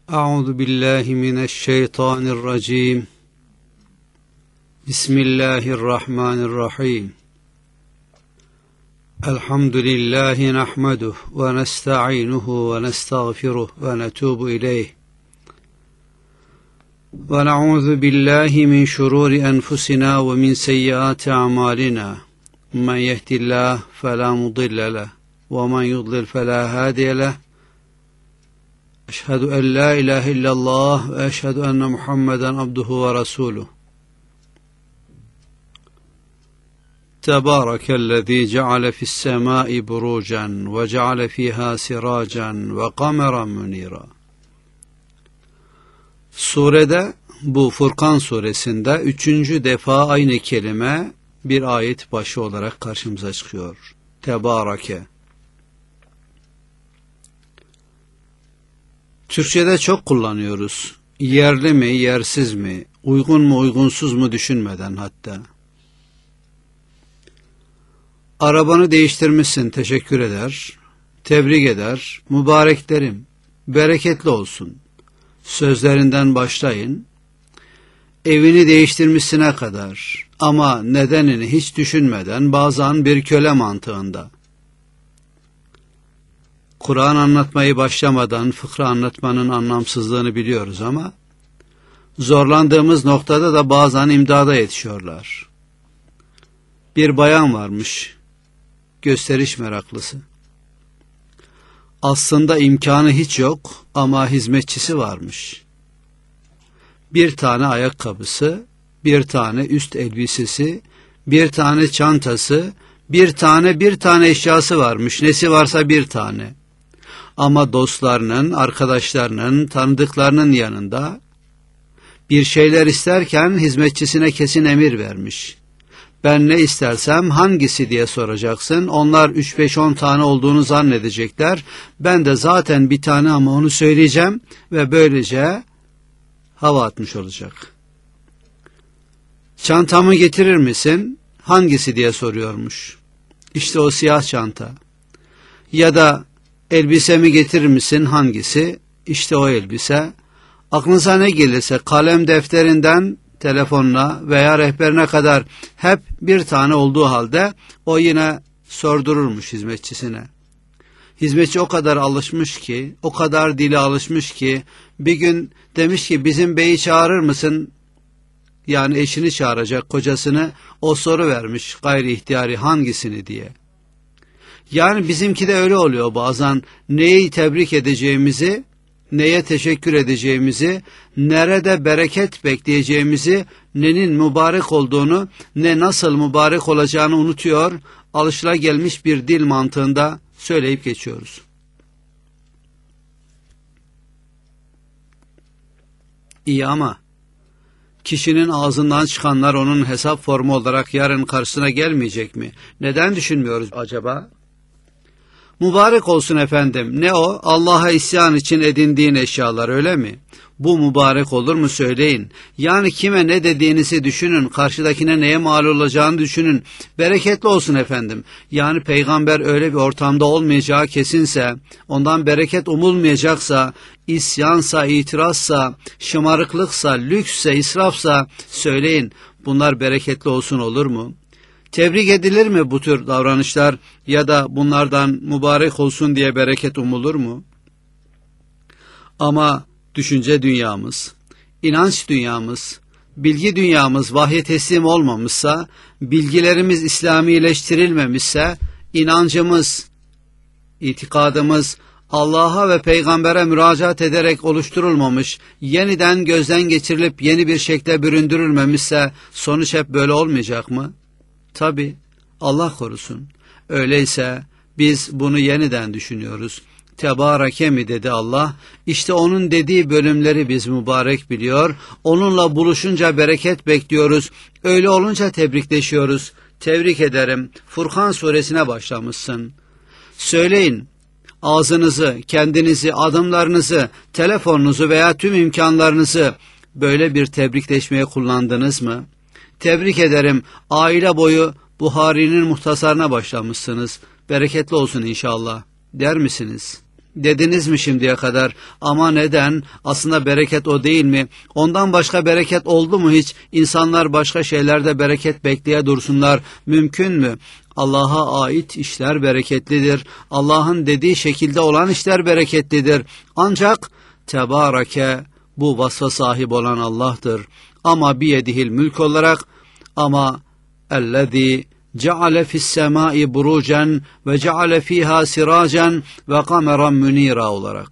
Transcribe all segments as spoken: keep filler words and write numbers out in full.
Euzu billahi mineşşeytanirracim. Bismillahirrahmanirrahim. Elhamdülillahi nahmeduhu ve nesta'inuhu ve nestağfiruhu ve netubu ileyh. Ve na'udzu billahi min şururi enfusina ve min seyyiati a'malina. Men yehdihillahu fela mudille lehu ve men yudlil fela hadiye lehu. Eşhedü en la ilahe illallah ve eşhedü enne Muhammeden abduhu ve resuluh. Tebârekellezî ceale fissemâi burucen ve ceale fîhâ sirâcen ve kameran munîrâ. Surede, bu Furkan suresinde üçüncü defa aynı kelime bir ayet başı olarak karşımıza çıkıyor. Tebâreke. Türkçe'de çok kullanıyoruz. Yerli mi, yersiz mi, uygun mu, uygunsuz mu düşünmeden hatta. Arabanı değiştirmişsin, teşekkür eder, tebrik eder, mübarek derim, bereketli olsun. Sözlerinden başlayın, evini değiştirmişsine kadar ama nedenini hiç düşünmeden bazen bir köle mantığında. Kur'an anlatmayı başlamadan fıkra anlatmanın anlamsızlığını biliyoruz ama zorlandığımız noktada da bazen imdada yetişiyorlar. Bir bayan varmış, gösteriş meraklısı. Aslında imkanı hiç yok ama hizmetçisi varmış. Bir tane ayakkabısı, bir tane üst elbisesi, bir tane çantası, bir tane bir tane eşyası varmış. Nesi varsa bir tane. Ama dostlarının, arkadaşlarının, tanıdıklarının yanında bir şeyler isterken hizmetçisine kesin emir vermiş. Ben ne istersem hangisi diye soracaksın. Onlar üç beş on tane olduğunu zannedecekler. Ben de zaten bir tane ama onu söyleyeceğim ve böylece hava atmış olacak. Çantamı getirir misin? Hangisi diye soruyormuş. İşte o siyah çanta. Ya da elbisemi getirir misin? Hangisi? İşte o elbise. Aklınıza ne gelirse kalem defterinden telefonuna veya rehberine kadar hep bir tane olduğu halde o yine sordururmuş hizmetçisine. Hizmetçi o kadar alışmış ki, o kadar dile alışmış ki bir gün demiş ki bizim beyi çağırır mısın? Yani eşini çağıracak, kocasını. O soru vermiş gayri ihtiyari hangisini diye. Yani bizimki de öyle oluyor bazen. Neyi tebrik edeceğimizi, neye teşekkür edeceğimizi, nerede bereket bekleyeceğimizi, nenin mübarek olduğunu, ne nasıl mübarek olacağını unutuyor, alışılagelmiş bir dil mantığında söyleyip geçiyoruz. İyi ama kişinin ağzından çıkanlar onun hesap formu olarak yarın karşısına gelmeyecek mi? Neden düşünmüyoruz acaba? Mübarek olsun efendim. Ne o? Allah'a isyan için edindiğin eşyalar, öyle mi? Bu mübarek olur mu söyleyin. Yani kime ne dediğinizi düşünün. Karşıdakine neye mal olacağını düşünün. Bereketli olsun efendim. Yani peygamber öyle bir ortamda olmayacağı kesinse, ondan bereket umulmayacaksa, isyansa, itirazsa, şımarıklıksa, lüksse, israfsa söyleyin. Bunlar bereketli olsun olur mu? Tebrik edilir mi bu tür davranışlar ya da bunlardan mübarek olsun diye bereket umulur mu? Ama düşünce dünyamız, inanç dünyamız, bilgi dünyamız vahye teslim olmamışsa, bilgilerimiz İslamileştirilmemişse, inancımız, itikadımız Allah'a ve peygambere müracaat ederek oluşturulmamış, yeniden gözden geçirilip yeni bir şekle büründürülmemişse sonuç hep böyle olmayacak mı? Tabi, Allah korusun. Öyleyse biz bunu yeniden düşünüyoruz. Tebareke mi dedi Allah? İşte onun dediği bölümleri biz mübarek biliyor. Onunla buluşunca bereket bekliyoruz. Öyle olunca tebrikleşiyoruz. Tebrik ederim. Furkan suresine başlamışsın. Söyleyin, ağzınızı, kendinizi, adımlarınızı, telefonunuzu veya tüm imkanlarınızı böyle bir tebrikleşmeye kullandınız mı? Tebrik ederim, aile boyu Buhari'nin muhtasarına başlamışsınız. Bereketli olsun inşallah der misiniz? Dediniz mi şimdiye kadar? Ama neden? Aslında bereket o değil mi? Ondan başka bereket oldu mu hiç? İnsanlar başka şeylerde bereket bekleye dursunlar. Mümkün mü? Allah'a ait işler bereketlidir. Allah'ın dediği şekilde olan işler bereketlidir. Ancak Tebareke, bu vasfa sahip olan Allah'tır. Ama biyedihil mülk olarak, ama ellezî ceale fissemâi burucen ve ceale fîhâ sirâcen ve kameran münîrâ olarak.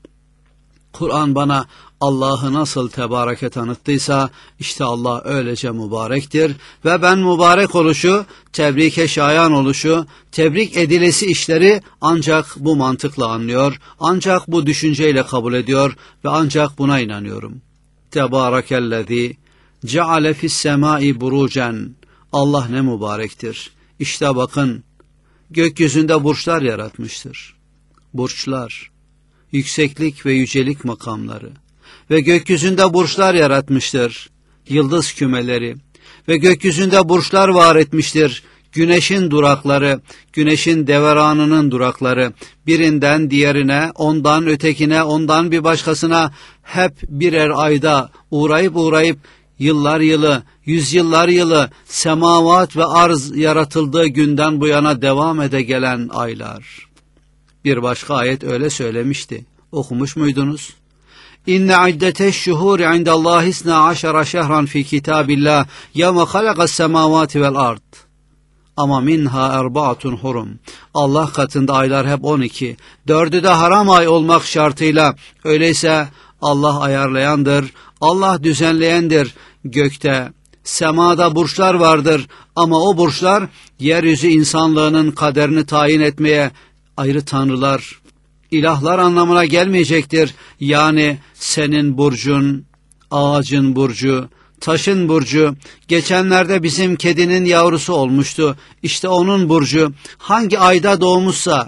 Kur'an bana Allah'ı nasıl tebareke tanıttıysa, işte Allah öylece mübarektir ve ben mübarek oluşu, tebrike şayan oluşu, tebrik edilesi işleri ancak bu mantıkla anlıyor, ancak bu düşünceyle kabul ediyor ve ancak buna inanıyorum. Tebârekellezî ceale fissemâi burucen. Allah ne mübarektir. İşte bakın, gökyüzünde burçlar yaratmıştır. Burçlar, yükseklik ve yücelik makamları ve gökyüzünde burçlar yaratmıştır. Yıldız kümeleri ve gökyüzünde burçlar var etmiştir. Güneşin durakları, güneşin devranının durakları, birinden diğerine, ondan ötekine, ondan bir başkasına hep birer ayda uğrayıp uğrayıp yıllar yılı, yüzyıllar yılı, semavat ve arz yaratıldığı günden bu yana devam ede gelen aylar. Bir başka ayet öyle söylemişti. Okumuş muydunuz? İnne iddeteş şuhuri indallahi isna aşara şehran fi kitabillah yevme halakas semavati vel ard. Ama minha erbaatun hurum. Allah katında aylar hep on iki. Dördü de haram ay olmak şartıyla. Öyleyse Allah ayarlayandır, Allah düzenleyendir. Gökte, semada burçlar vardır ama o burçlar yeryüzü insanlığının kaderini tayin etmeye ayrı tanrılar, ilahlar anlamına gelmeyecektir. Yani senin burcun, ağacın burcu, taşın burcu, geçenlerde bizim kedinin yavrusu olmuştu. İşte onun burcu, hangi ayda doğmuşsa,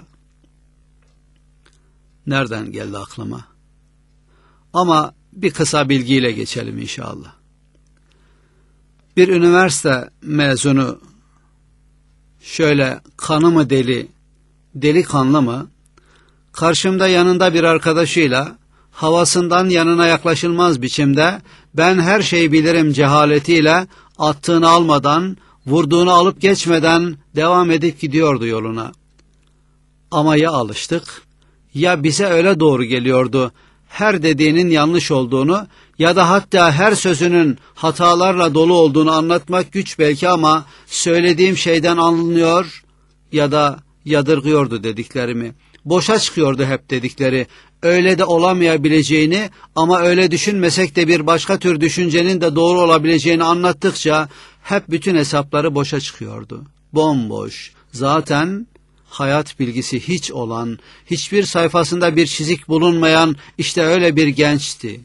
nereden geldi aklıma? Ama bir kısa bilgiyle geçelim inşallah. Bir üniversite mezunu, şöyle kanı mı deli, deli kanlı mı, karşımda yanında bir arkadaşıyla havasından yanına yaklaşılmaz biçimde ben her şeyi bilirim cehaletiyle attığını almadan, vurduğunu alıp geçmeden devam edip gidiyordu yoluna. Ama ya alıştık, ya bize öyle doğru geliyordu, her dediğinin yanlış olduğunu ya da hatta her sözünün hatalarla dolu olduğunu anlatmak güç belki ama söylediğim şeyden anlıyor ya da yadırgıyordu dediklerimi. Boşa çıkıyordu hep dedikleri. Öyle de olamayabileceğini ama öyle düşünmesek de bir başka tür düşüncenin de doğru olabileceğini anlattıkça hep bütün hesapları boşa çıkıyordu. Bomboş. Zaten hayat bilgisi hiç olan, hiçbir sayfasında bir çizik bulunmayan işte öyle bir gençti.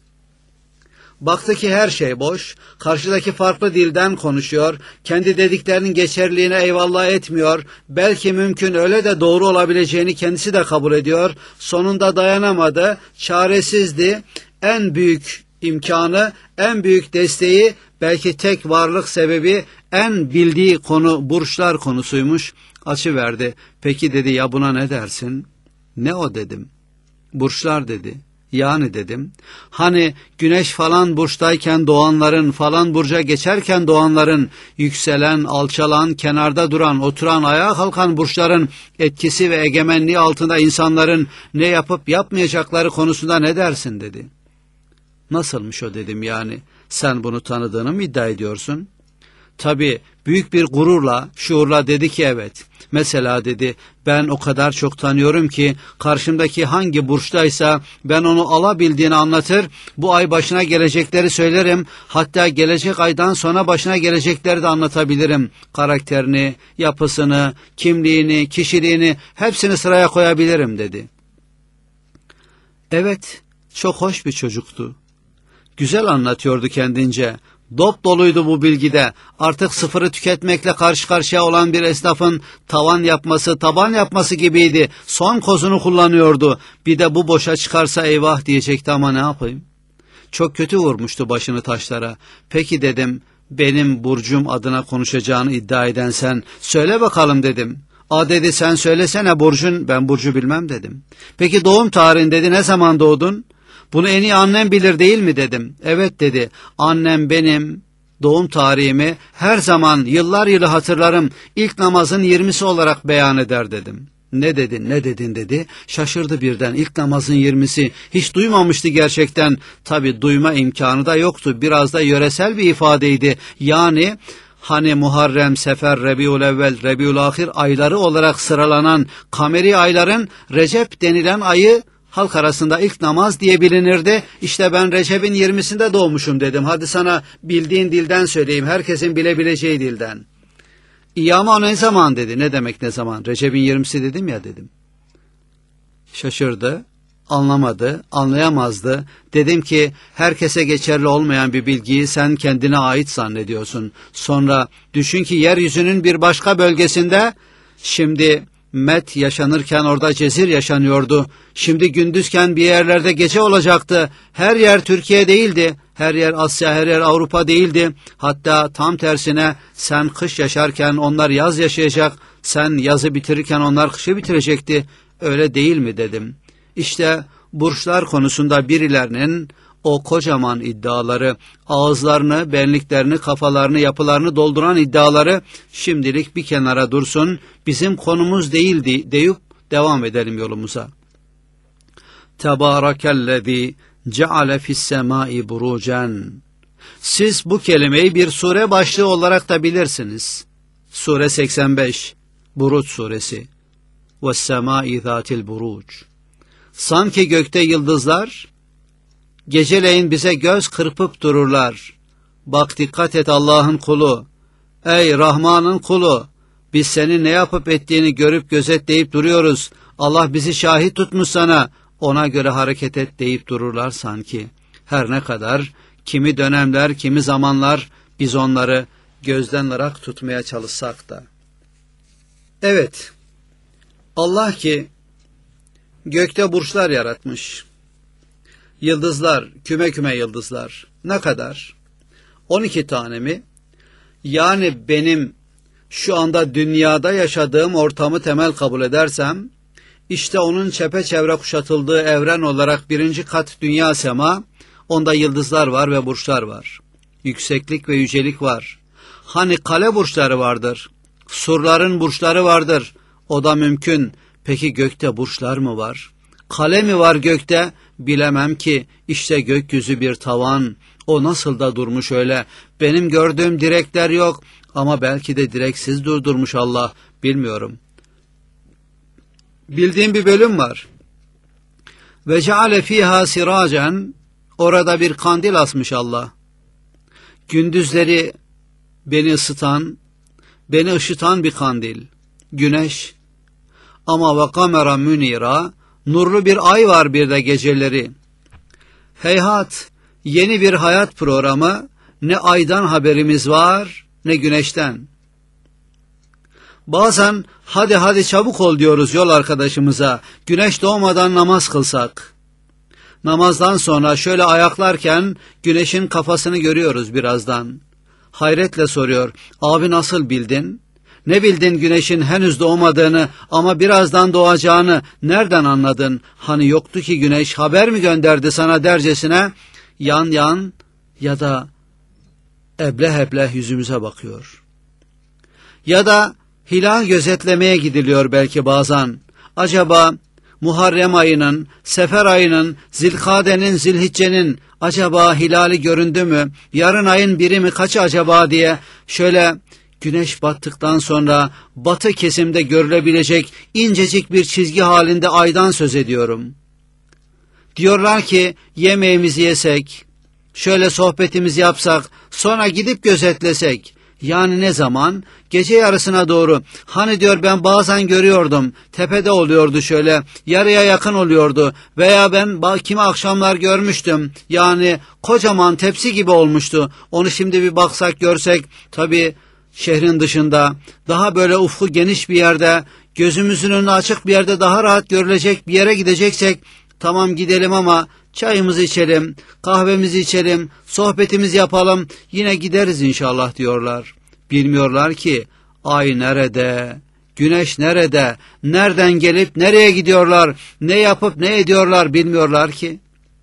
Baktı ki her şey boş, karşıdaki farklı dilden konuşuyor, kendi dediklerinin geçerliğine eyvallah etmiyor, belki mümkün öyle de doğru olabileceğini kendisi de kabul ediyor, sonunda dayanamadı, çaresizdi, en büyük imkanı, en büyük desteği, belki tek varlık sebebi, en bildiği konu burçlar konusuymuş, açıverdi. Peki dedi, ya buna ne dersin? Ne o dedim. Burçlar dedi. Yani dedim, hani güneş falan burçtayken doğanların, falan burca geçerken doğanların, yükselen, alçalan, kenarda duran, oturan, ayağa kalkan burçların etkisi ve egemenliği altında insanların ne yapıp yapmayacakları konusunda ne dersin dedi. Nasılmış o dedim yani, sen bunu tanıdığını mı iddia ediyorsun? Tabii büyük bir gururla, şuurla dedi ki evet. Mesela dedi, ben o kadar çok tanıyorum ki karşımdaki hangi burçtaysa ben onu alabildiğini anlatır, bu ay başına gelecekleri söylerim, hatta gelecek aydan sonra başına gelecekleri de anlatabilirim. Karakterini, yapısını, kimliğini, kişiliğini hepsini sıraya koyabilirim dedi. Evet, çok hoş bir çocuktu. Güzel anlatıyordu kendince. Dop doluydu bu bilgide. Artık sıfırı tüketmekle karşı karşıya olan bir esnafın tavan yapması, taban yapması gibiydi. Son kozunu kullanıyordu. Bir de bu boşa çıkarsa eyvah diyecekti ama ne yapayım? Çok kötü vurmuştu başını taşlara. Peki dedim, benim burcum adına konuşacağını iddia eden sen, söyle bakalım dedim. A dedi sen söylesene Burcu'n, ben Burcu bilmem dedim. Peki doğum tarihin dedi, ne zaman doğdun? Bunu en iyi annem bilir değil mi dedim. Evet dedi, annem benim doğum tarihimi her zaman yıllar yılı hatırlarım, ilk namazın yirmisi olarak beyan eder dedim. Ne dedin ne dedin dedi, şaşırdı birden. İlk namazın yirmisi, hiç duymamıştı gerçekten. Tabi duyma imkanı da yoktu, biraz da yöresel bir ifadeydi. Yani hani Muharrem, Sefer, Rebiülevvel, Rebiülahir ayları olarak sıralanan kameri ayların Recep denilen ayı halk arasında ilk namaz diye bilinirdi. İşte ben Recep'in yirmisinde doğmuşum dedim. Hadi sana bildiğin dilden söyleyeyim, herkesin bilebileceği dilden. İyi ama ne zaman dedi. Ne demek ne zaman? Recep'in yirmisi dedim ya dedim. Şaşırdı, anlamadı, anlayamazdı. Dedim ki herkese geçerli olmayan bir bilgiyi sen kendine ait zannediyorsun. Sonra düşün ki yeryüzünün bir başka bölgesinde şimdi met yaşanırken orada cezir yaşanıyordu. Şimdi gündüzken bir yerlerde gece olacaktı. Her yer Türkiye değildi. Her yer Asya, her yer Avrupa değildi. Hatta tam tersine sen kış yaşarken onlar yaz yaşayacak. Sen yazı bitirirken onlar kışı bitirecekti. Öyle değil mi dedim. İşte burçlar konusunda birilerinin o kocaman iddiaları, ağızlarını, benliklerini, kafalarını, yapılarını dolduran iddiaları şimdilik bir kenara dursun, bizim konumuz değildi deyip devam edelim yolumuza. Tebârakellezî ceale fissemâi burucen. Siz bu kelimeyi bir sure başlığı olarak da bilirsiniz. Sure seksen beş, Buruç suresi. Vessemâi zâtil buruc. Sanki gökte yıldızlar geceleyin bize göz kırpıp dururlar. Bak dikkat et Allah'ın kulu. Ey Rahman'ın kulu. Biz senin ne yapıp ettiğini görüp gözetleyip duruyoruz. Allah bizi şahit tutmuş sana. Ona göre hareket et deyip dururlar sanki. Her ne kadar kimi dönemler, kimi zamanlar biz onları gözden ırak tutmaya çalışsak da. Evet, Allah ki gökte burçlar yaratmış. Yıldızlar, küme küme yıldızlar. Ne kadar? on iki tane mi? Yani benim şu anda dünyada yaşadığım ortamı temel kabul edersem, işte onun çepeçevre kuşatıldığı evren olarak birinci kat dünya sema, onda yıldızlar var ve burçlar var. Yükseklik ve yücelik var. Hani kale burçları vardır, surların burçları vardır, o da mümkün. Peki gökte burçlar mı var? Kale mi var gökte? Bilemem ki. İşte gökyüzü bir tavan. O nasıl da durmuş öyle. Benim gördüğüm direkler yok. Ama belki de direksiz durdurmuş Allah. Bilmiyorum. Bildiğim bir bölüm var. Ve ceale fiha siracen. Orada bir kandil asmış Allah. Gündüzleri beni ısıtan, beni ışıtan bir kandil. Güneş. Ama ve kamera münira. Nurlu bir ay var bir de geceleri. Heyhat, yeni bir hayat programı, ne aydan haberimiz var, ne güneşten. Bazen hadi hadi çabuk ol diyoruz yol arkadaşımıza, güneş doğmadan namaz kılsak. Namazdan sonra şöyle ayaklarken güneşin kafasını görüyoruz birazdan. Hayretle soruyor, abi nasıl bildin? Ne bildin güneşin henüz doğmadığını ama birazdan doğacağını nereden anladın? Hani yoktu ki güneş, haber mi gönderdi sana dercesine? Yan yan ya da ebleh ebleh yüzümüze bakıyor. Ya da hilal gözetlemeye gidiliyor belki bazen. Acaba Muharrem ayının, Sefer ayının, Zilkade'nin, Zilhicce'nin acaba hilali göründü mü? Yarın ayın biri mi, kaçı acaba diye şöyle güneş battıktan sonra batı kesimde görülebilecek incecik bir çizgi halinde aydan söz ediyorum. Diyorlar ki yemeğimizi yesek, şöyle sohbetimizi yapsak, sonra gidip gözetlesek. Yani ne zaman? Gece yarısına doğru. Hani diyor ben bazen görüyordum, tepede oluyordu şöyle, yarıya yakın oluyordu. Veya ben kimi akşamlar görmüştüm. Yani kocaman tepsi gibi olmuştu. Onu şimdi bir baksak görsek, tabii şehrin dışında, daha böyle ufku geniş bir yerde, gözümüzün önüne açık bir yerde daha rahat görülecek bir yere gideceksek, tamam gidelim ama çayımızı içelim, kahvemizi içelim, sohbetimizi yapalım, yine gideriz inşallah diyorlar. Bilmiyorlar ki ay nerede, Güneş nerede? Nereden gelip nereye gidiyorlar? Ne yapıp ne ediyorlar bilmiyorlar ki.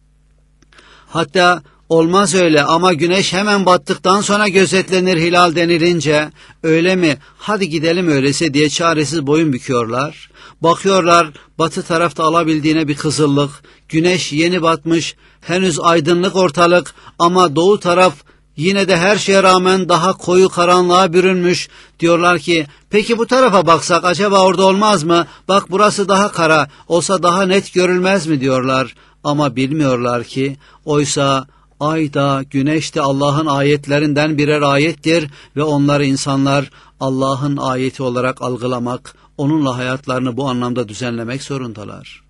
Hatta olmaz öyle ama güneş hemen battıktan sonra gözetlenir hilal denilince, öyle mi? Hadi gidelim öyleyse diye çaresiz boyun büküyorlar. Bakıyorlar batı tarafta alabildiğine bir kızıllık, güneş yeni batmış, henüz aydınlık ortalık ama doğu taraf yine de her şeye rağmen daha koyu karanlığa bürünmüş. Diyorlar ki peki bu tarafa baksak acaba orada olmaz mı? Bak burası daha kara, olsa daha net görülmez mi diyorlar. Ama bilmiyorlar ki oysa ay da güneş de Allah'ın ayetlerinden birer ayettir ve onları insanlar Allah'ın ayeti olarak algılamak, onunla hayatlarını bu anlamda düzenlemek zorundalar.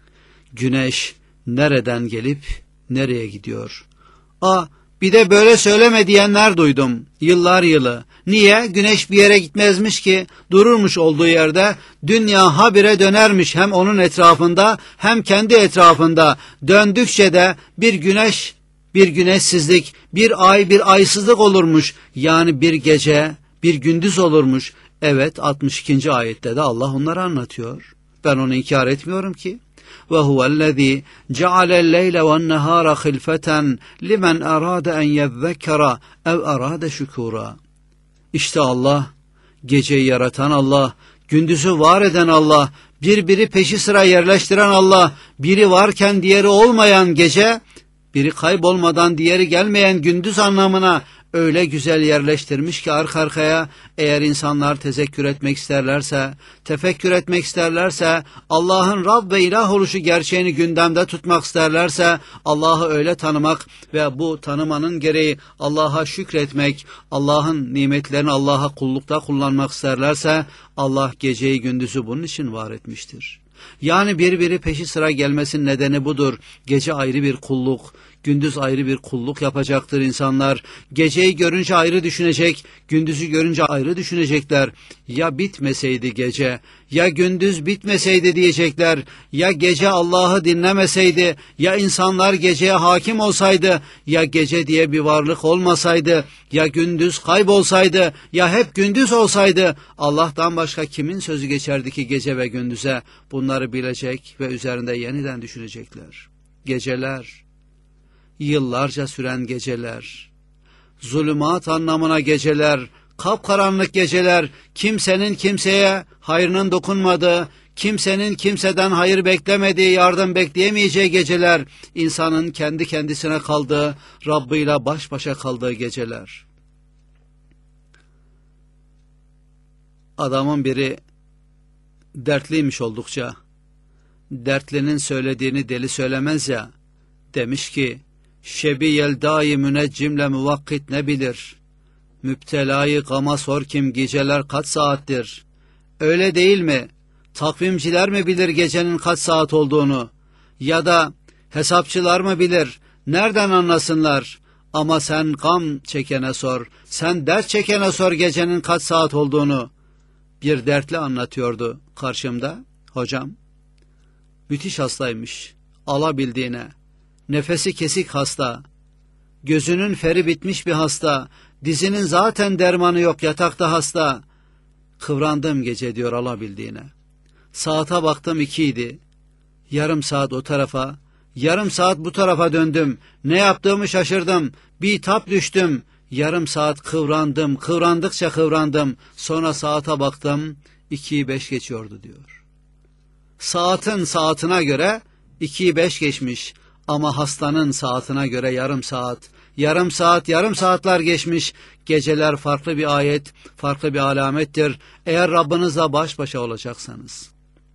Güneş nereden gelip nereye gidiyor? Aa, bir de böyle söyleme diyenler duydum yıllar yılı. Niye? Güneş bir yere gitmezmiş ki, dururmuş olduğu yerde, dünya habire dönermiş hem onun etrafında hem kendi etrafında. Döndükçe de bir güneş, bir güneşsizlik, bir ay, bir aysızlık olurmuş. Yani bir gece, bir gündüz olurmuş. Evet, altmış ikinci ayette de Allah onları anlatıyor. Ben onu inkar etmiyorum ki. وَهُوَ الَّذ۪ي جَعَلَ اللَّيْلَ وَالنَّهَارَ خِلْفَةً لِمَنْ أَرَادَ أَنْ يَذَّكَّرَ اَوْ أَرَادَ شُكُورًا. İşte Allah, geceyi yaratan Allah, gündüzü var eden Allah, birbiri peşi sıra yerleştiren Allah, biri varken diğeri olmayan gece, biri kaybolmadan diğeri gelmeyen gündüz anlamına öyle güzel yerleştirmiş ki arka arkaya, eğer insanlar tezekkür etmek isterlerse, tefekkür etmek isterlerse, Allah'ın Rab ve ilah oluşu gerçeğini gündemde tutmak isterlerse, Allah'ı öyle tanımak ve bu tanımanın gereği Allah'a şükretmek, Allah'ın nimetlerini Allah'a kullukta kullanmak isterlerse, Allah geceyi gündüzü bunun için var etmiştir. Yani birbiri peşi sıra gelmesinin nedeni budur. Gece ayrı bir kulluk, gündüz ayrı bir kulluk yapacaktır insanlar. Geceyi görünce ayrı düşünecek, gündüzü görünce ayrı düşünecekler. Ya bitmeseydi gece, ya gündüz bitmeseydi diyecekler. Ya gece Allah'ı dinlemeseydi, ya insanlar geceye hakim olsaydı, ya gece diye bir varlık olmasaydı, ya gündüz kaybolsaydı, ya hep gündüz olsaydı, Allah'tan başka kimin sözü geçerdi ki gece ve gündüze? Bunları bilecek ve üzerinde yeniden düşünecekler. Geceler, yıllarca süren geceler, zulümat anlamına geceler, kapkaranlık geceler, kimsenin kimseye hayrının dokunmadığı, kimsenin kimseden hayır beklemediği, yardım bekleyemeyeceği geceler, insanın kendi kendisine kaldığı, Rabbıyla baş başa kaldığı geceler. Adamın biri dertliymiş oldukça, dertlinin söylediğini deli söylemez ya, demiş ki, şebi yeldâi müneccimle muvakkit ne bilir? Müptelayı gama sor kim geceler kaç saattir? Öyle değil mi? Takvimciler mi bilir gecenin kaç saat olduğunu? Ya da hesapçılar mı bilir? Nereden anlasınlar? Ama sen gam çekene sor, sen dert çekene sor gecenin kaç saat olduğunu. Bir dertli anlatıyordu karşımda hocam. Müthiş hastaymış, alabildiğine. Nefesi kesik hasta, gözünün feri bitmiş bir hasta, dizinin zaten dermanı yok, yatakta hasta. Kıvrandım gece diyor alabildiğine. Saate baktım ikiydi. Yarım saat o tarafa, yarım saat bu tarafa döndüm. Ne yaptığımı şaşırdım, bir tap düştüm. Yarım saat kıvrandım, kıvrandıkça kıvrandım. Sonra saate baktım, ikiyi beş geçiyordu diyor. Saatin saatine göre ikiyi beş geçmiş. Ama hastanın saatine göre yarım saat, yarım saat, yarım saatler geçmiş. Geceler farklı bir ayet, farklı bir alamettir. Eğer Rabbinizle baş başa olacaksanız.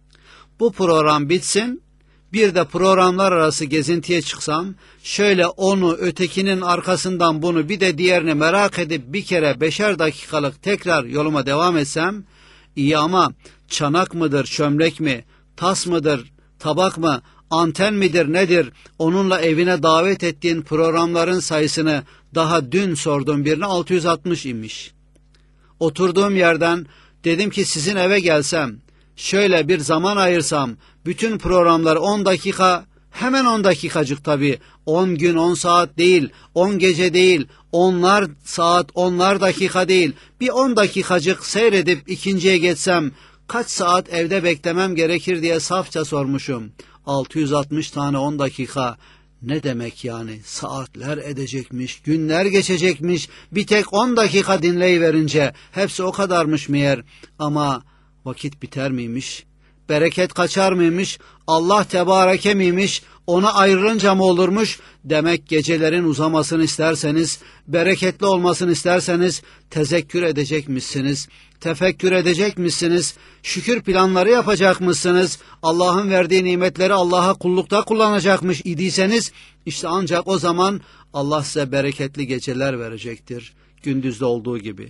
Bu program bitsin, bir de programlar arası gezintiye çıksam, şöyle onu, ötekinin arkasından bunu, bir de diğerini merak edip bir kere beşer dakikalık tekrar yoluma devam etsem, iyi ama çanak mıdır, çömlek mi, tas mıdır, tabak mı, anten midir nedir, onunla evine davet ettiğin programların sayısını daha dün sordum birine, altı yüz altmış imiş. Oturduğum yerden dedim ki sizin eve gelsem, şöyle bir zaman ayırsam, bütün programları on dakika, hemen on dakikacık tabii, on gün on saat değil, on gece değil, onlar saat, onlar dakika değil, bir on dakikacık seyredip ikinciye geçsem, Kaç saat evde beklemem gerekir diye safça sormuşum. altı yüz altmış tane on dakika. Ne demek yani? Saatler edecekmiş, günler geçecekmiş. Bir tek on dakika dinleyiverince hepsi o kadarmış meğer. Ama vakit biter miymiş? Bereket kaçar mıymış? Allah tebareke miymiş? Ona ayrılınca mı olurmuş? Demek gecelerin uzamasını isterseniz, bereketli olmasını isterseniz tezekkür edecekmişsiniz, tefekkür edecekmişsiniz, şükür planları yapacakmışsınız, Allah'ın verdiği nimetleri Allah'a kullukta kullanacakmış idiyseniz, işte ancak o zaman Allah size bereketli geceler verecektir, gündüzde olduğu gibi.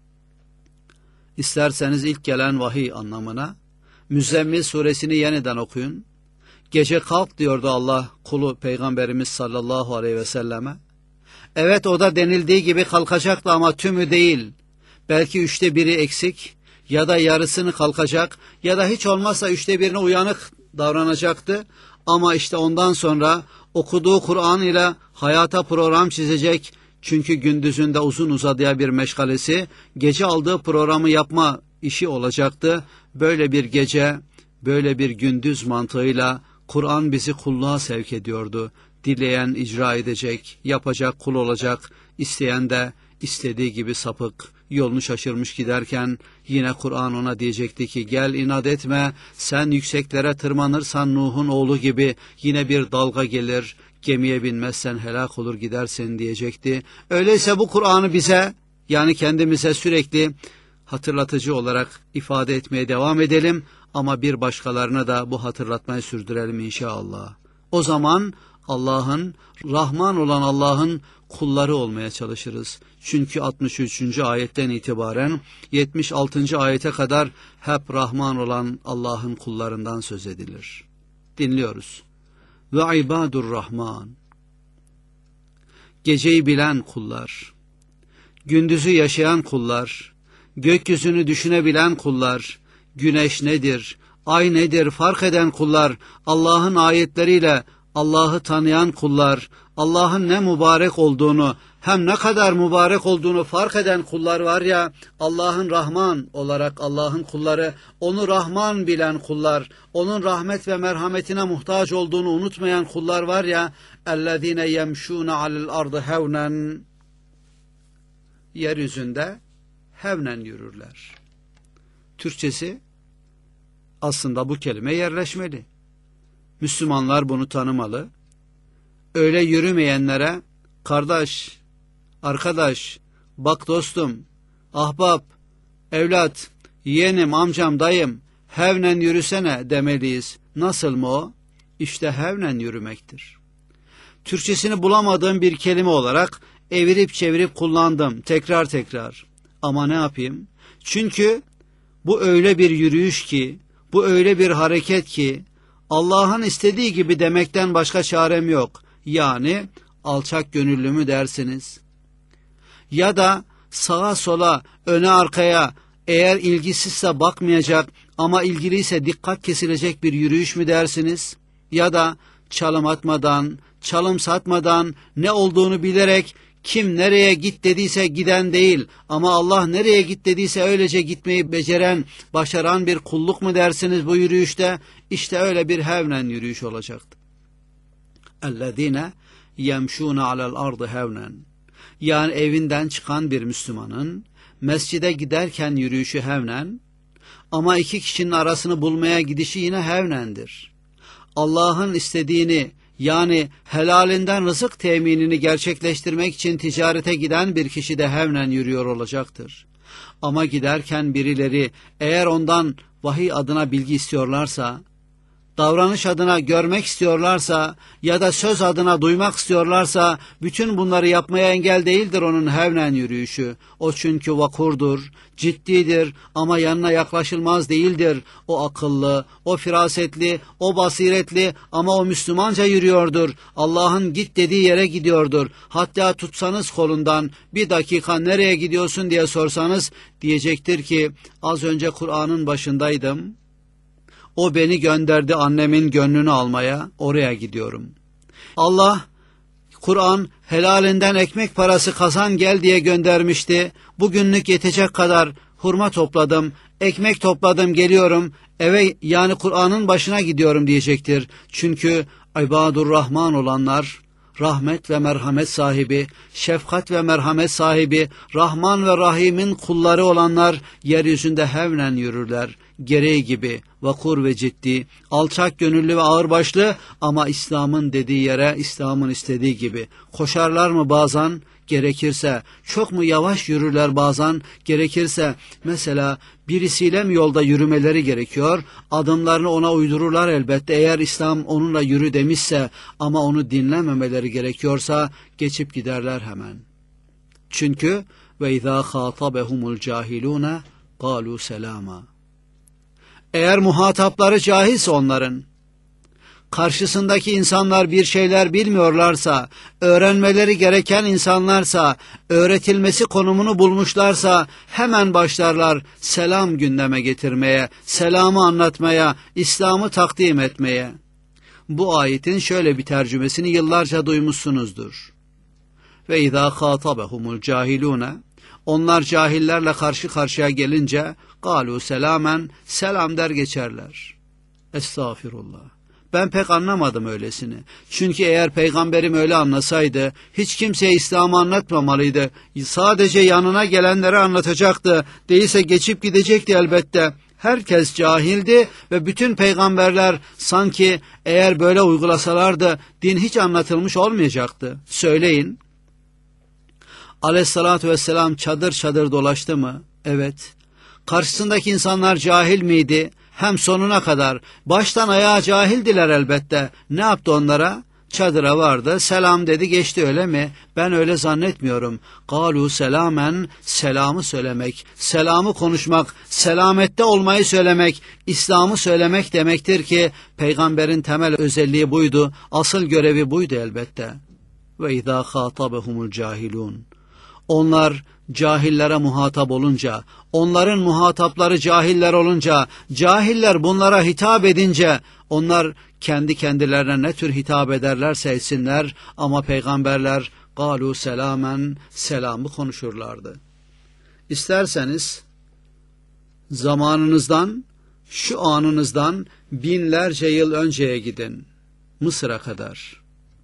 İsterseniz ilk gelen vahiy anlamına, Müzzemmil suresini yeniden okuyun. Gece kalk diyordu Allah kulu Peygamberimiz sallallahu aleyhi ve selleme. Evet, o da denildiği gibi kalkacaktı ama tümü değil. Belki üçte biri eksik ya da yarısını kalkacak ya da hiç olmazsa üçte birine uyanık davranacaktı. Ama işte ondan sonra okuduğu Kur'an ile hayata program çizecek. Çünkü gündüzünde uzun uzadıya bir meşgalesi, gece aldığı programı yapma işi olacaktı. Böyle bir gece, böyle bir gündüz mantığıyla Kur'an bizi kulluğa sevk ediyordu. Dileyen icra edecek, yapacak kul olacak, isteyen de istediği gibi sapık, yolunu şaşırmış giderken yine Kur'an ona diyecekti ki gel inat etme, sen yükseklere tırmanırsan Nuh'un oğlu gibi yine bir dalga gelir, gemiye binmezsen helak olur gidersin diyecekti. Öyleyse bu Kur'an'ı bize, yani kendimize sürekli hatırlatıcı olarak ifade etmeye devam edelim ama bir başkalarına da bu hatırlatmayı sürdürelim inşallah. O zaman Allah'ın, Rahman olan Allah'ın kulları olmaya çalışırız. Çünkü altmış üçüncü ayetten itibaren yetmiş altıncı ayete kadar hep Rahman olan Allah'ın kullarından söz edilir. Dinliyoruz. Ve ibadur Rahman. Geceyi bilen kullar, gündüzü yaşayan kullar, gökyüzünü düşünebilen kullar, güneş nedir, ay nedir fark eden kullar, Allah'ın ayetleriyle Allah'ı tanıyan kullar, Allah'ın ne mübarek olduğunu, hem ne kadar mübarek olduğunu fark eden kullar var ya, Allah'ın Rahman olarak Allah'ın kulları, onu Rahman bilen kullar, onun rahmet ve merhametine muhtaç olduğunu unutmayan kullar var ya, اَلَّذ۪ينَ يَمْشُونَ عَلَى الْأَرْضِ هَوْنًا, yeryüzünde hevnen yürürler. Türkçesi aslında bu kelime yerleşmeli. Müslümanlar bunu tanımalı. Öyle yürümeyenlere kardeş, arkadaş, bak dostum, ahbap, evlat, yeğenim, amcam, dayım, hevnen yürüsene demeliyiz. Nasıl mı o? İşte hevnen yürümektir. Türkçesini bulamadığım bir kelime olarak evirip çevirip kullandım tekrar tekrar. Ama ne yapayım? Çünkü bu öyle bir yürüyüş ki, bu öyle bir hareket ki, Allah'ın istediği gibi demekten başka çarem yok. Yani alçak gönüllü mü dersiniz? Ya da sağa sola, öne arkaya, eğer ilgisizse bakmayacak ama ilgiliyse dikkat kesilecek bir yürüyüş mü dersiniz? Ya da çalım atmadan, çalım satmadan, ne olduğunu bilerek, kim nereye git dediyse giden değil ama Allah nereye git dediyse öylece gitmeyi beceren, başaran bir kulluk mu dersiniz bu yürüyüşte? İşte öyle bir hevnen yürüyüş olacaktı. اَلَّذ۪ينَ يَمْشُونَ عَلَى الْأَرْضِ hevnen. Yani evinden çıkan bir Müslümanın mescide giderken yürüyüşü hevnen ama iki kişinin arasını bulmaya gidişi yine hevnendir. Allah'ın istediğini, yani helalinden rızık teminini gerçekleştirmek için ticarete giden bir kişi de hevnen yürüyor olacaktır. Ama giderken birileri eğer ondan vahiy adına bilgi istiyorlarsa, davranış adına görmek istiyorlarsa ya da söz adına duymak istiyorlarsa bütün bunları yapmaya engel değildir onun hevnen yürüyüşü. O çünkü vakurdur, ciddidir ama yanına yaklaşılmaz değildir. O akıllı, o firasetli, o basiretli ama o Müslümanca yürüyordur. Allah'ın git dediği yere gidiyordur. Hatta tutsanız kolundan bir dakika nereye gidiyorsun diye sorsanız diyecektir ki az önce Kur'an'ın başındaydım. O beni gönderdi annemin gönlünü almaya, oraya gidiyorum. Allah, Kur'an helalinden ekmek parası kazan gel diye göndermişti. Bugünlük yetecek kadar hurma topladım, ekmek topladım geliyorum eve, yani Kur'an'ın başına gidiyorum diyecektir. Çünkü ibadur Rahman olanlar, rahmet ve merhamet sahibi, şefkat ve merhamet sahibi, Rahman ve Rahim'in kulları olanlar yeryüzünde hevnen yürürler. Gereği gibi vakur ve ciddi, alçak gönüllü ve ağırbaşlı ama İslam'ın dediği yere İslam'ın istediği gibi. Koşarlar mı bazen? Gerekirse. Çok mu yavaş yürürler bazen? Gerekirse. Mesela birisiyle mi yolda yürümeleri gerekiyor? Adımlarını ona uydururlar elbette eğer İslam onunla yürü demişse, ama onu dinlememeleri gerekiyorsa geçip giderler hemen. Çünkü ve izâ khâtabehumul cahilûne kâlû selâma. Eğer muhatapları cahilse onların, karşısındaki insanlar bir şeyler bilmiyorlarsa, öğrenmeleri gereken insanlarsa, öğretilmesi konumunu bulmuşlarsa hemen başlarlar selam gündeme getirmeye, selamı anlatmaya, İslam'ı takdim etmeye. Bu ayetin şöyle bir tercümesini yıllarca duymuşsunuzdur. Ve izâ khâtabehumul cahilûne, onlar cahillerle karşı karşıya gelince galu selamen, selam der geçerler. Estağfirullah. Ben pek anlamadım öylesini. Çünkü eğer peygamberim öyle anlasaydı hiç kimseye İslam'ı anlatmamalıydı. Sadece yanına gelenlere anlatacaktı. Değilse geçip gidecekti elbette. Herkes cahildi ve bütün peygamberler sanki eğer böyle uygulasalardı din hiç anlatılmış olmayacaktı. Söyleyin. Aleyhissalatü vesselam çadır çadır dolaştı mı? Evet. Karşısındaki insanlar cahil miydi? Hem sonuna kadar. Baştan ayağa cahildiler elbette. Ne yaptı onlara? Çadıra vardı, selam dedi, geçti, öyle mi? Ben öyle zannetmiyorum. Galu selamen, selamı söylemek, selamı konuşmak, selamette olmayı söylemek, İslam'ı söylemek demektir ki peygamberin temel özelliği buydu, asıl görevi buydu elbette. Ve izâ khâtabehumul cahilûn. Onlar cahillere muhatap olunca, onların muhatapları cahiller olunca, cahiller bunlara hitap edince, onlar kendi kendilerine ne tür hitap ederlerse etsinler, ama peygamberler galu selamen, selamı konuşurlardı. İsterseniz zamanınızdan, şu anınızdan binlerce yıl önceye gidin, Mısır'a kadar.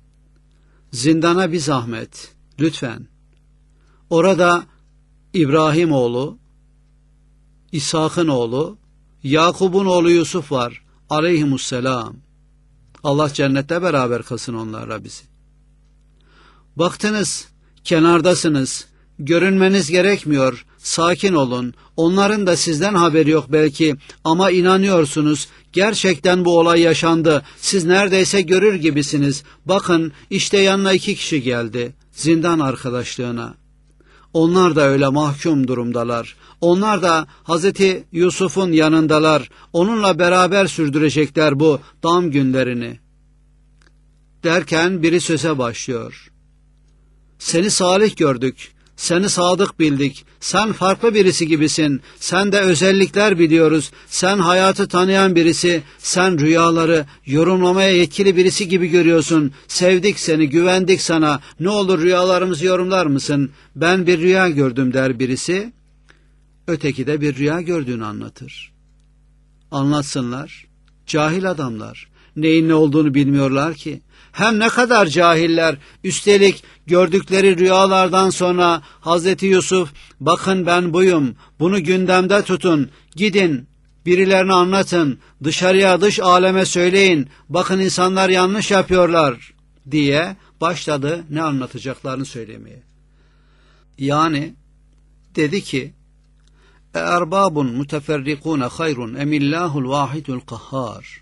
Zindana bir zahmet, lütfen. Orada İbrahim oğlu, İshak'ın oğlu, Yakub'un oğlu Yusuf var. Aleyhimusselam. Allah cennette beraber kılsın onlarla bizi. Baktınız, kenardasınız, görünmeniz gerekmiyor, sakin olun. Onların da sizden haberi yok belki, ama inanıyorsunuz. Gerçekten bu olay yaşandı. Siz neredeyse görür gibisiniz. Bakın, işte yanına iki kişi geldi, zindan arkadaşlığına. Onlar da öyle mahkum durumdalar. Onlar da Hazreti Yusuf'un yanındalar. Onunla beraber sürdürecekler bu dam günlerini. Derken biri söze başlıyor. Seni salih gördük, seni sadık bildik, sen farklı birisi gibisin, sen de özellikler biliyoruz, sen hayatı tanıyan birisi, sen rüyaları yorumlamaya yetkili birisi gibi görüyorsun, sevdik seni, güvendik sana, ne olur rüyalarımızı yorumlar mısın? Ben bir rüya gördüm der birisi, öteki de bir rüya gördüğünü anlatır. Anlatsınlar, cahil adamlar, neyin ne olduğunu bilmiyorlar ki. Hem ne kadar cahiller, üstelik gördükleri rüyalardan sonra Hazreti Yusuf, bakın ben buyum, bunu gündemde tutun, gidin, birilerine anlatın, dışarıya, dış aleme söyleyin, bakın insanlar yanlış yapıyorlar diye başladı ne anlatacaklarını söylemeye. Yani dedi ki, erbabun muteferrikune hayrun emillahul vahidul kahhar.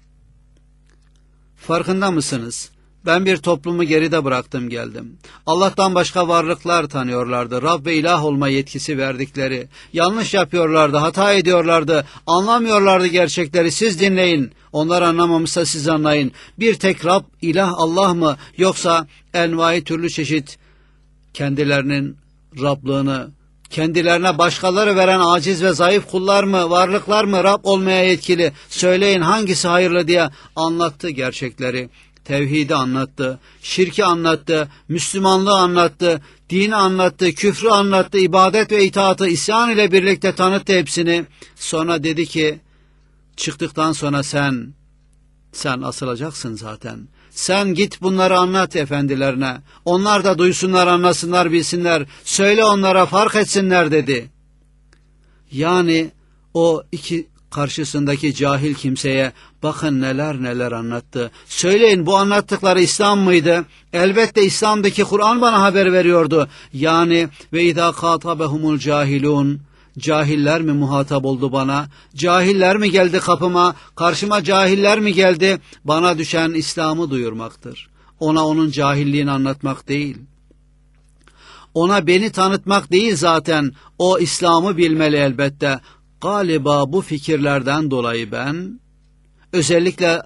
Farkında mısınız? Ben bir toplumu geride bıraktım geldim. Allah'tan başka varlıklar tanıyorlardı. Rab ve ilah olma yetkisi verdikleri. Yanlış yapıyorlardı, hata ediyorlardı. Anlamıyorlardı gerçekleri. Siz dinleyin. Onlar anlamamışsa siz anlayın. Bir tek Rab, ilah Allah mı? Yoksa envai türlü çeşit kendilerinin Rablığını, kendilerine başkaları veren aciz ve zayıf kullar mı, varlıklar mı Rab olmaya yetkili? Söyleyin hangisi hayırlı diye anlattı gerçekleri. tevhidi anlattı, şirki anlattı, Müslümanlığı anlattı, dini anlattı, küfrü anlattı, ibadet ve itaatı isyan ile birlikte tanıttı hepsini. Sonra dedi ki, çıktıktan sonra sen, sen asılacaksın zaten. Sen git bunları anlat efendilerine. Onlar da duysunlar, anlasınlar, bilsinler. Söyle onlara, fark etsinler dedi. Yani o iki karşısındaki cahil kimseye bakın neler neler anlattı. Söyleyin, bu anlattıkları İslam mıydı? Elbette İslam'daki Kur'an bana haber veriyordu. Yani ve izâ khâtabehumul cahilûn. Cahiller mi muhatap oldu bana? Cahiller mi geldi kapıma? Karşıma cahiller mi geldi? Bana düşen İslam'ı duyurmaktır. Ona onun cahilliğini anlatmak değil. Ona beni tanıtmak değil zaten. O İslam'ı bilmeli elbette. Galiba bu fikirlerden dolayı ben, özellikle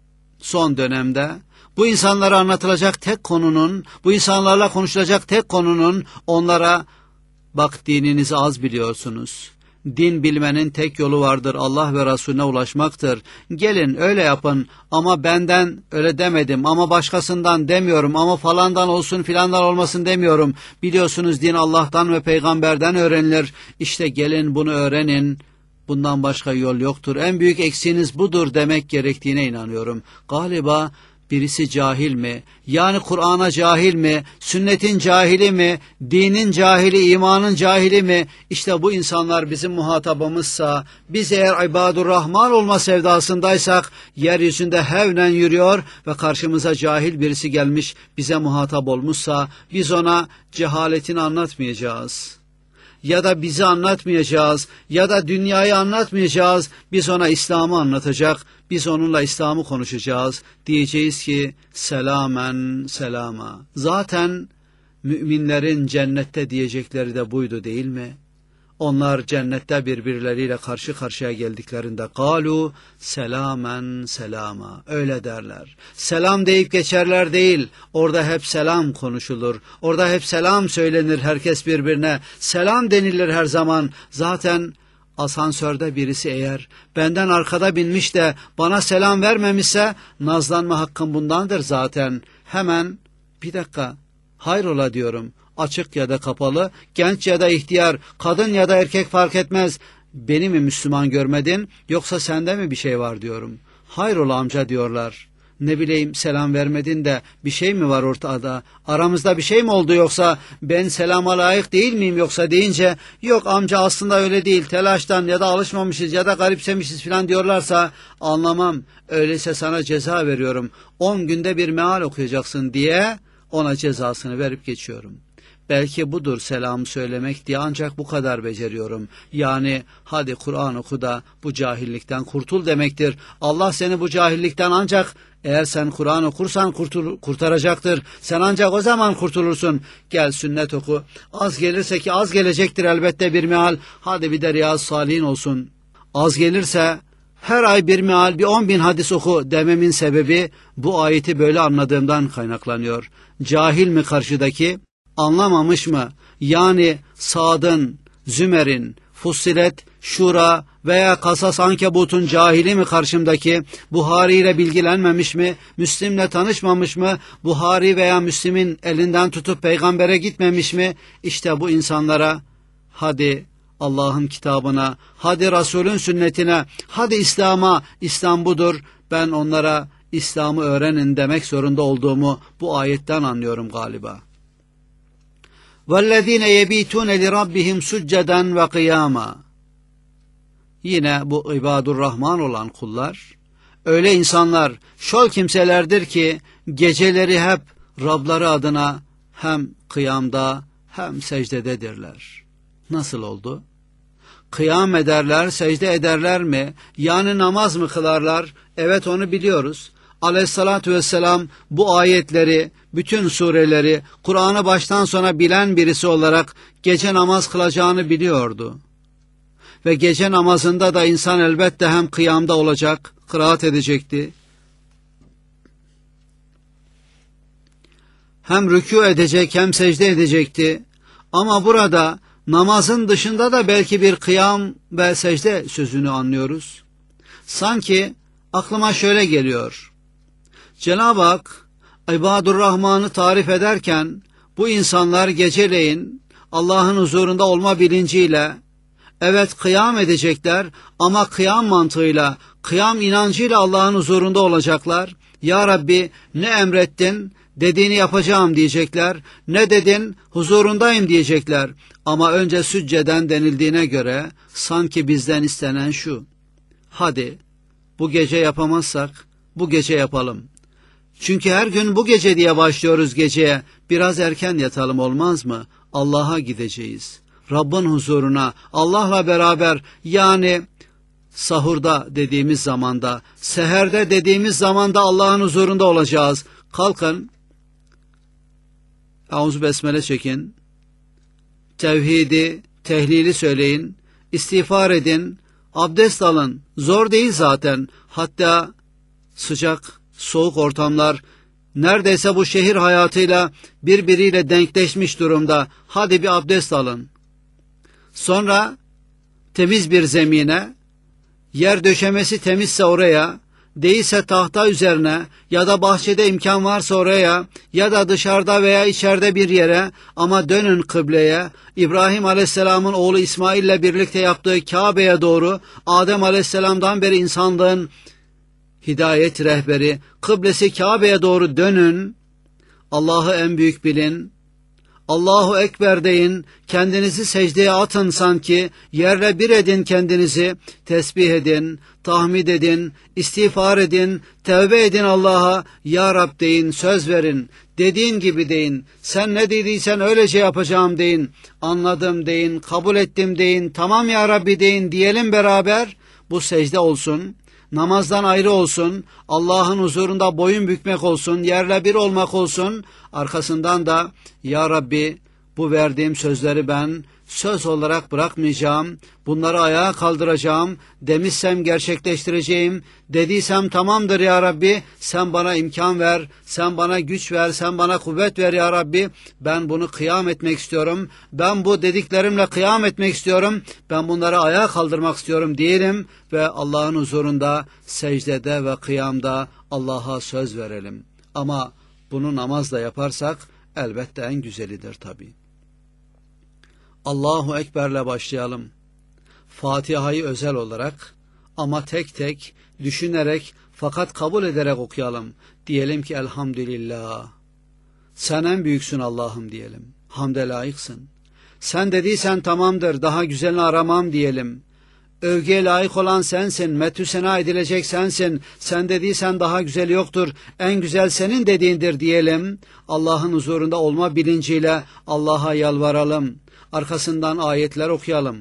son dönemde, bu insanlara anlatılacak tek konunun, bu insanlarla konuşulacak tek konunun onlara, bak dininizi az biliyorsunuz. Din bilmenin tek yolu vardır, Allah ve Resulüne ulaşmaktır. Gelin öyle yapın, ama benden öyle demedim, ama başkasından demiyorum, ama falandan olsun filandan olmasın demiyorum. Biliyorsunuz din Allah'tan ve peygamberden öğrenilir. İşte gelin bunu öğrenin. Bundan başka yol yoktur. En büyük eksiğiniz budur demek gerektiğine inanıyorum. Galiba birisi cahil mi? Yani Kur'an'a cahil mi? Sünnetin cahili mi? Dinin cahili, imanın cahili mi? İşte bu insanlar bizim muhatabımızsa, biz eğer ibadurrahman olma sevdasındaysak, yeryüzünde hevnen yürüyor ve karşımıza cahil birisi gelmiş, bize muhatap olmuşsa, biz ona cehaletini anlatmayacağız. Ya da bizi anlatmayacağız, ya da dünyayı anlatmayacağız, biz ona İslam'ı anlatacak, biz onunla İslam'ı konuşacağız, diyeceğiz ki selamen selama. Zaten müminlerin cennette diyecekleri de buydu değil mi? Onlar cennette birbirleriyle karşı karşıya geldiklerinde kalu selamen selama, öyle derler. Selam deyip geçerler değil, orada hep selam konuşulur, orada hep selam söylenir, herkes birbirine selam denilir her zaman. Zaten asansörde birisi eğer benden arkada binmiş de bana selam vermemişse, nazlanma hakkım bundandır zaten. Hemen bir dakika, hayrola diyorum. Açık ya da kapalı, genç ya da ihtiyar, kadın ya da erkek fark etmez. Beni mi Müslüman görmedin, yoksa sende mi bir şey var diyorum. Hayrola amca diyorlar. Ne bileyim, selam vermedin de bir şey mi var ortada? Aramızda bir şey mi oldu, yoksa ben selama layık değil miyim yoksa deyince, yok amca aslında öyle değil, telaştan ya da alışmamışız ya da garipsemişiz falan diyorlarsa anlamam. Öyleyse sana ceza veriyorum. On günde bir meal okuyacaksın diye ona cezasını verip geçiyorum. Belki budur selam söylemek diye, ancak bu kadar beceriyorum. Yani hadi Kur'an oku da bu cahillikten kurtul demektir. Allah seni bu cahillikten ancak eğer sen Kur'an okursan kurtul, kurtaracaktır. Sen ancak o zaman kurtulursun. Gel sünnet oku. Az gelirse ki az gelecektir elbette bir meal. Hadi bir de Riyaz Salihin olsun. Az gelirse her ay bir meal, bir on bin hadis oku dememin sebebi bu ayeti böyle anladığımdan kaynaklanıyor. Cahil mi karşıdaki? Anlamamış mı? Yani Sad'ın, Zümer'in, Fussilet, Şura veya Kasas Ankebut'un cahili mi karşımdaki? Buhari ile bilgilenmemiş mi? Müslim'le tanışmamış mı? Buhari veya Müslim'in elinden tutup peygambere gitmemiş mi? İşte bu insanlara hadi Allah'ın kitabına, hadi Resul'ün sünnetine, hadi İslam'a, İslam budur, ben onlara İslam'ı öğrenin demek zorunda olduğumu bu ayetten anlıyorum galiba. وَالَّذ۪ينَ يَب۪يتُونَ لِرَبِّهِمْ سُجَّدًا وَقِيَامًا. Yine bu ibadurrahman olan kullar, öyle insanlar, şol kimselerdir ki geceleri hep Rabları adına hem kıyamda hem secdededirler. Nasıl oldu? Kıyam ederler, secde ederler mi? Yani namaz mı kılarlar? Evet, onu biliyoruz. Aleyhissalatü vesselam bu ayetleri, bütün sureleri, Kur'an'ı baştan sona bilen birisi olarak gece namaz kılacağını biliyordu. Ve gece namazında da insan elbette hem kıyamda olacak, kıraat edecekti, hem rükû edecek hem secde edecekti. Ama burada namazın dışında da belki bir kıyam ve secde sözünü anlıyoruz. Sanki aklıma şöyle geliyor. Cenab-ı Hak İbadur-Rahman'ı tarif ederken bu insanlar geceleyin Allah'ın huzurunda olma bilinciyle evet kıyam edecekler ama kıyam mantığıyla, kıyam inancıyla Allah'ın huzurunda olacaklar. Ya Rabbi ne emrettin? Dediğini yapacağım diyecekler. Ne dedin? Huzurundayım diyecekler. Ama önce sücceden denildiğine göre sanki bizden istenen şu: hadi bu gece yapamazsak bu gece yapalım. Çünkü her gün bu gece diye başlıyoruz geceye. Biraz erken yatalım olmaz mı? Allah'a gideceğiz. Rabbin huzuruna, Allah'la beraber, yani sahurda dediğimiz zamanda, seherde dediğimiz zamanda Allah'ın huzurunda olacağız. Kalkın, Euzu besmele çekin, tevhidi, tehlili söyleyin, istiğfar edin, abdest alın. Zor değil zaten. Hatta sıcak, soğuk ortamlar neredeyse bu şehir hayatıyla birbiriyle denkleşmiş durumda. Hadi bir abdest alın. Sonra temiz bir zemine, yer döşemesi temizse oraya, değilse tahta üzerine ya da bahçede imkan varsa oraya ya da dışarıda veya içeride bir yere, ama dönün kıbleye, İbrahim Aleyhisselam'ın oğlu İsmail ile birlikte yaptığı Kabe'ye doğru, Adem Aleyhisselam'dan beri insanlığın hidayet rehberi, kıblesi Kabe'ye doğru dönün, Allah'ı en büyük bilin, Allahu Ekber deyin, kendinizi secdeye atın sanki, yerle bir edin kendinizi, tesbih edin, tahmid edin, istiğfar edin, tevbe edin Allah'a, Ya Rab deyin, söz verin, dediğin gibi deyin, sen ne dediysen öylece yapacağım deyin, anladım deyin, kabul ettim deyin, tamam Ya Rabbi deyin, diyelim beraber. Bu secde olsun, namazdan ayrı olsun, Allah'ın huzurunda boyun bükmek olsun, yerle bir olmak olsun. Arkasından da Ya Rabbi bu verdiğim sözleri ben söz olarak bırakmayacağım, bunları ayağa kaldıracağım, demişsem gerçekleştireceğim, dediysem tamamdır Ya Rabbi, sen bana imkan ver, sen bana güç ver, sen bana kuvvet ver Ya Rabbi, ben bunu kıyam etmek istiyorum, ben bu dediklerimle kıyam etmek istiyorum, ben bunları ayağa kaldırmak istiyorum diyelim ve Allah'ın huzurunda secdede ve kıyamda Allah'a söz verelim. Ama bunu namazla yaparsak elbette en güzelidir tabii. Allahu Ekber'le başlayalım. Fatiha'yı özel olarak ama tek tek düşünerek fakat kabul ederek okuyalım. Diyelim ki elhamdülillah. Sen en büyüksün Allah'ım diyelim. Hamde layıksın. Sen dediysen tamamdır, daha güzelini aramam diyelim. Övgüye layık olan sensin, metü sena edilecek sensin, sen dediysen daha güzel yoktur, en güzel senin dediğindir diyelim. Allah'ın huzurunda olma bilinciyle Allah'a yalvaralım. Arkasından ayetler okuyalım.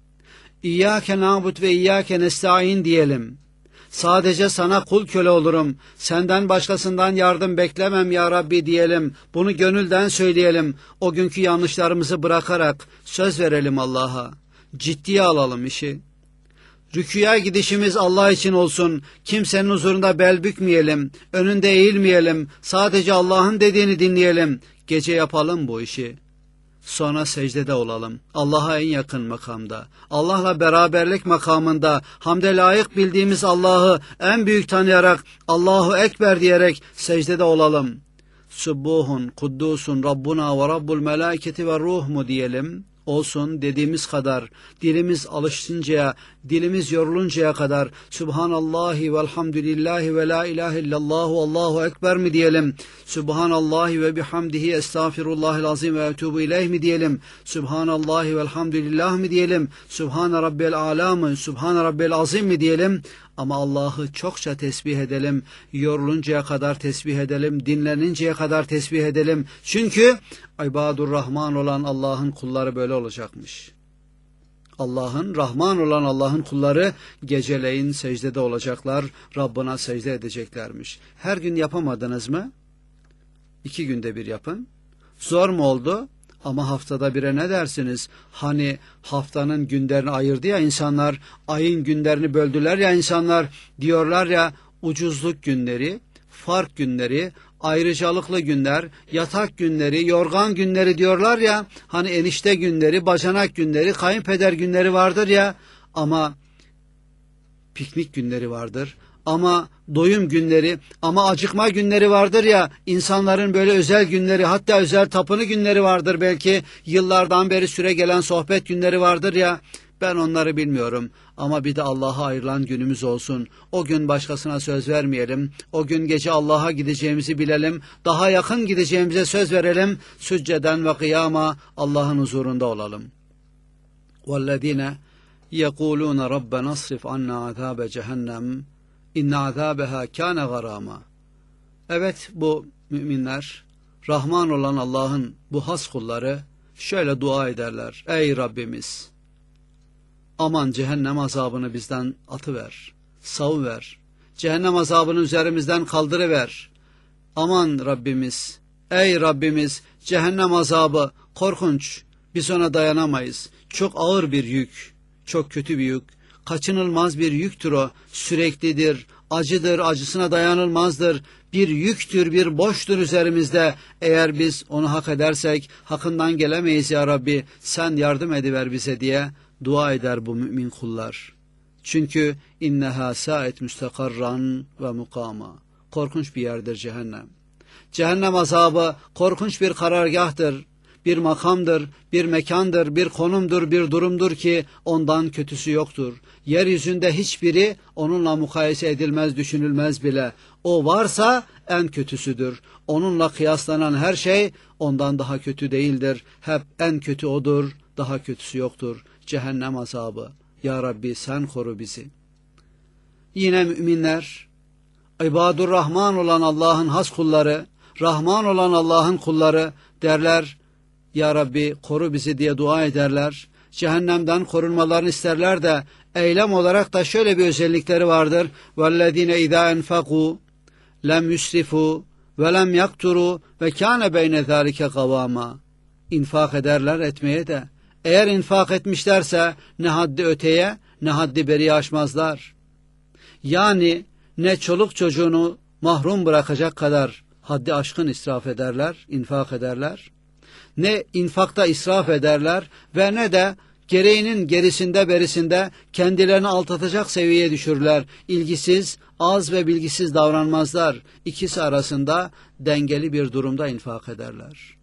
İyyâke na'bud ve iyyâke nestaîn diyelim. Sadece sana kul köle olurum, senden başkasından yardım beklemem Ya Rabbi diyelim. Bunu gönülden söyleyelim. O günkü yanlışlarımızı bırakarak söz verelim Allah'a. Ciddiye alalım işi. Rüküya gidişimiz Allah için olsun. Kimsenin huzurunda bel bükmeyelim, önünde eğilmeyelim. Sadece Allah'ın dediğini dinleyelim. Gece yapalım bu işi. Sonra secdede olalım. Allah'a en yakın makamda, Allah'la beraberlik makamında, hamde layık bildiğimiz Allah'ı en büyük tanıyarak, Allahu Ekber diyerek secdede olalım. Subbuhun, kuddusun, Rabbuna ve Rabbul melâiketi ve ruh mu diyelim. Olsun dediğimiz kadar, dilimiz alışıncaya, dilimiz yoruluncaya kadar Subhanallahi velhamdülillahi ve la ilahe illallahu Allahu Ekber mi diyelim? Subhanallahi ve bihamdihi estağfirullahil azim ve etubu ileyh mi diyelim? Subhanallahi velhamdülillah mi diyelim? Subhane rabbel âlâ mı? Subhane rabbel azim mi diyelim? Ama Allah'ı çokça tesbih edelim, yoruluncaya kadar tesbih edelim, dinleninceye kadar tesbih edelim. Çünkü İbadur Rahman olan Allah'ın kulları böyle olacakmış. Allah'ın, Rahman olan Allah'ın kulları geceleyin secdede olacaklar, Rabbına secde edeceklermiş. Her gün yapamadınız mı? İki günde bir yapın. Zor mu oldu? Ama haftada bire ne dersiniz? Hani haftanın günlerini ayırdı ya insanlar, ayın günlerini böldüler ya insanlar, diyorlar ya ucuzluk günleri, fark günleri, ayrıcalıklı günler, yatak günleri, yorgan günleri diyorlar ya, hani enişte günleri, bacanak günleri, kayınpeder günleri vardır ya, ama piknik günleri vardır, ama doyum günleri, ama acıkma günleri vardır ya, insanların böyle özel günleri, hatta özel tapını günleri vardır belki, yıllardan beri süre gelen sohbet günleri vardır ya, ben onları bilmiyorum ama bir de Allah'a ayrılan günümüz olsun. O gün başkasına söz vermeyelim. O gün gece Allah'a gideceğimizi bilelim. Daha yakın gideceğimize söz verelim. Sücceden ve kıyama Allah'ın huzurunda olalım. وَالَّذ۪ينَ يَقُولُونَ رَبَّنَا اصْرِفْ عَنَّا عَذَابَ cehennem اِنَّ عَذَابَهَا كَانَ غَرَامًا. Evet, bu müminler, Rahman olan Allah'ın bu has kulları şöyle dua ederler. Ey Rabbimiz! Aman cehennem azabını bizden atıver, savuver. Cehennem azabını üzerimizden kaldırıver. Aman Rabbimiz, ey Rabbimiz, cehennem azabı korkunç, biz ona dayanamayız. Çok ağır bir yük, çok kötü bir yük, kaçınılmaz bir yüktür o, süreklidir, acıdır, acısına dayanılmazdır. Bir yüktür, bir boştur üzerimizde. Eğer biz onu hak edersek hakkından gelemeyiz ya Rabbi, sen yardım ediver bize diye dua eder bu mümin kullar. Çünkü inneha sa'et müstakarran ve mukama. Korkunç bir yerdir cehennem. Cehennem azabı korkunç bir karargahtır, bir makamdır, bir mekandır, bir konumdur, bir durumdur ki ondan kötüsü yoktur. Yeryüzünde hiçbiri onunla mukayese edilmez, düşünülmez bile. O varsa en kötüsüdür. Onunla kıyaslanan her şey ondan daha kötü değildir. Hep en kötü odur, daha kötüsü yoktur. Cehennem azabı. Ya Rabbi sen koru bizi. Yine müminler, İbadur Rahman olan Allah'ın has kulları, Rahman olan Allah'ın kulları derler, Ya Rabbi koru bizi diye dua ederler. Cehennemden korunmalarını isterler de eylem olarak da şöyle bir özellikleri vardır. وَالَّذ۪ينَ اِذَا اَنْفَقُوا lem yusrifu ve lem yakturu ve kâne beyne zâlike kavâma. İnfak ederler, etmeye de. Eğer infak etmişlerse ne haddi öteye ne haddi beri aşmazlar. Yani ne çoluk çocuğunu mahrum bırakacak kadar haddi aşkın israf ederler, infak ederler. Ne infakta israf ederler ve ne de gereğinin gerisinde berisinde kendilerini altatacak seviyeye düşürürler. İlgisiz, az ve bilgisiz davranmazlar. İkisi arasında dengeli bir durumda infak ederler.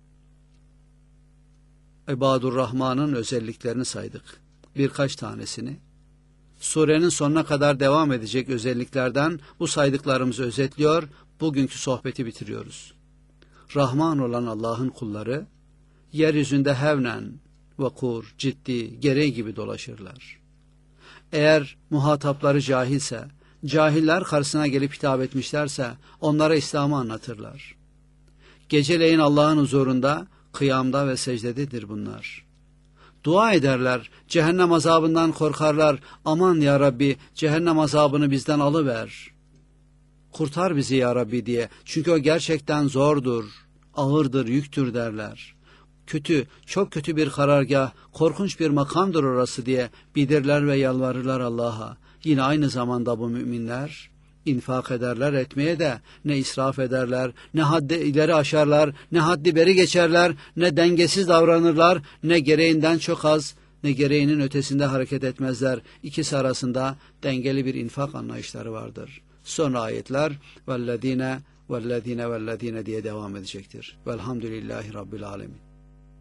İbadur Rahman'ın özelliklerini saydık. Birkaç tanesini. Surenin sonuna kadar devam edecek özelliklerden bu saydıklarımızı özetliyor. Bugünkü sohbeti bitiriyoruz. Rahman olan Allah'ın kulları yeryüzünde hevnen, vakur, ciddi, gereği gibi dolaşırlar. Eğer muhatapları cahilse, cahiller karşısına gelip hitap etmişlerse onlara İslam'ı anlatırlar. Geceleyin Allah'ın huzurunda, kıyamda ve secdededir bunlar. Dua ederler, cehennem azabından korkarlar. Aman ya Rabbi, cehennem azabını bizden alıver. Kurtar bizi ya Rabbi diye. Çünkü o gerçekten zordur, ağırdır, yüktür derler. Kötü, çok kötü bir karargah, korkunç bir makamdır orası diye bilirler ve yalvarırlar Allah'a. Yine aynı zamanda bu müminler infak ederler, etmeye de ne israf ederler, ne haddi ileri aşarlar, ne haddi beri geçerler, ne dengesiz davranırlar, ne gereğinden çok az, ne gereğinin ötesinde hareket etmezler. İkisi arasında dengeli bir infak anlayışları vardır. Sonra ayetler vellezine vellezine vellezine diye devam edecektir. Velhamdülillahi Rabbil alemin.